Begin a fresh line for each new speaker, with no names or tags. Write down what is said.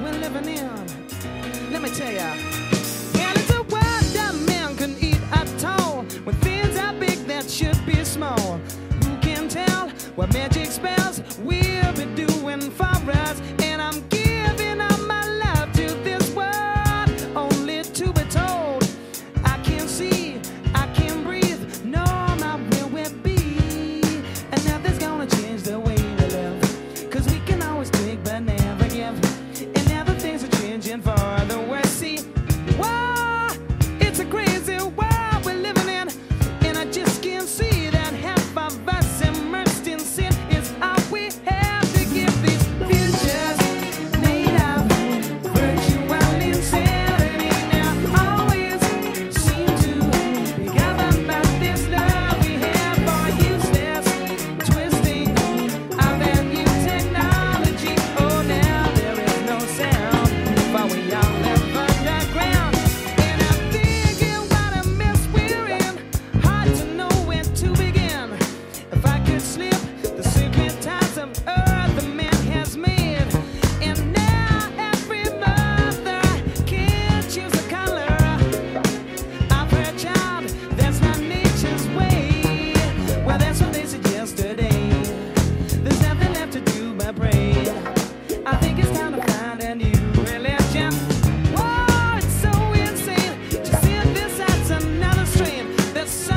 we're living in. Let me tell ya. Well, it's a world that man can eat at all, when things are big that should be small. Who can tell what magic spells we'll be doing for us? And I'm giving up my love to this world, only to be told I can't see, I can't breathe, no, not where we'll be. And nothing's gonna change the way we live, 'cause we can always take but never give. And now the things are changing for the worse. See, whoa, it's a crazy world we're living in, and I just can't see that half of us immersed in sin is all we have to give. These futures made of virtual insanity now always seem to be governed by this love we have for useless twisting of that new technology. Oh, now there is no sound, but we all live underground. And I'm thinking what a mess we're in, hard to know where to begin. If I could slip the secret ties of earth the man has made, and now every mother can choose a color of her child, that's not nature's way. Well, that's what they suggest today. There's nothing left to do but pray. I think it's time to find a new religion. Whoa, it's so insane to see this as another strain. There's so